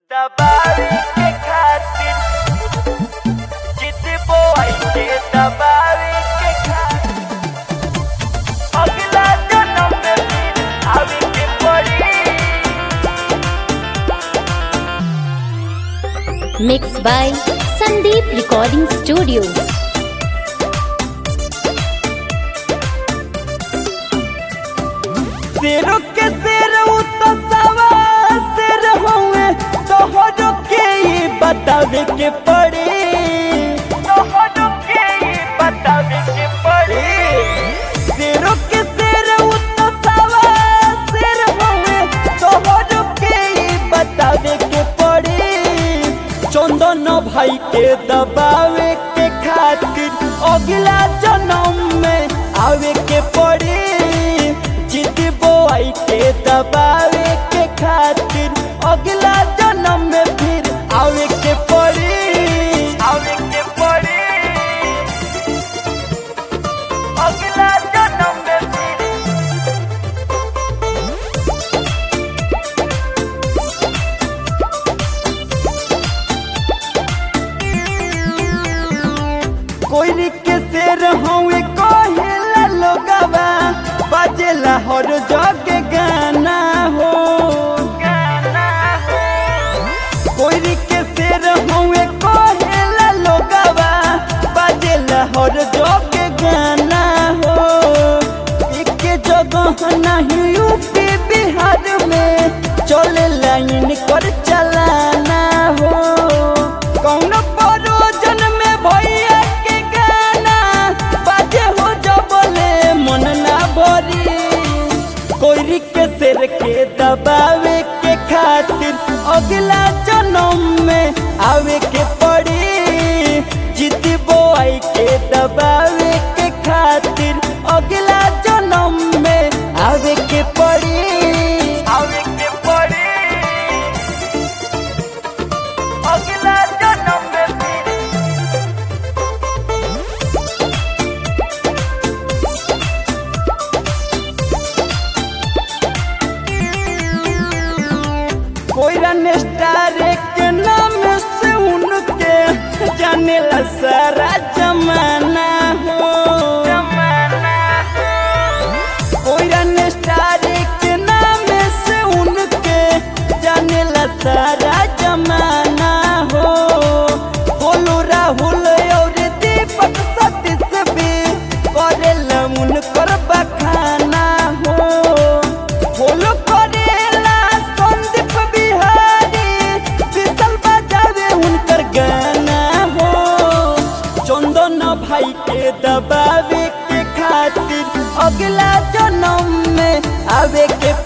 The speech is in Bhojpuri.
दबावे के खातिर जितबो आइके दबावे के खातिर अगला जन्म में फिर आवे के पड़ी। Mixed by Sandeep Recording Studio. शेरों के शेर तो सवा शेर हुए तोहरों के ही बतावे के पड़े, तोहरों के ही बतावे के पड़े। शेरों के शेर तो सवा शेर हुए तोहरों के ही बतावे के पड़े। चंदन भाई के दबावे के खातिर अगला जन्म में आवे के पड़े। जितबो आई के दबावे के खातिर अगला जन्म में फिर आवे के पड़ी, आवे के पड़ी। अगला जन्म में फिर कोई के शेर हुए कहेला लोगवा बजेला हर जगह गाना हो, गाना हो। कोई के शेर हुए कहेला लोगवा बजेला हर जगह गाना हो। एक जगह नहीं यूपी बिहार में चले लाइन कर चलाना हो। कौन परोजन में भैया के गाना बाजे हो जबले मन ना भरी। कोई के सिर के दबावे के खातिर अगला जन्म में आवे के पड़ी। जितबो आई के दबावे के खातिर अगला जन्म में आवे के पड़ी, आवे के पड़ी। अगला जन्म में फिर कोई रन स्टार के नाम से उनके जानेला सारा जमाना हो, जमाना हो। कोई रन स्टार के नाम से उनके जानेला सारा जमाना हो। बोलू राहुल और दीपक सतीश भी करेला उनकर बखाना हो। बोलो करेला संदीप बिहारी विशाल बजावे उनकर गाना हो। चंदन भाई के दबावे के खातिर अगला जन्म में आवे के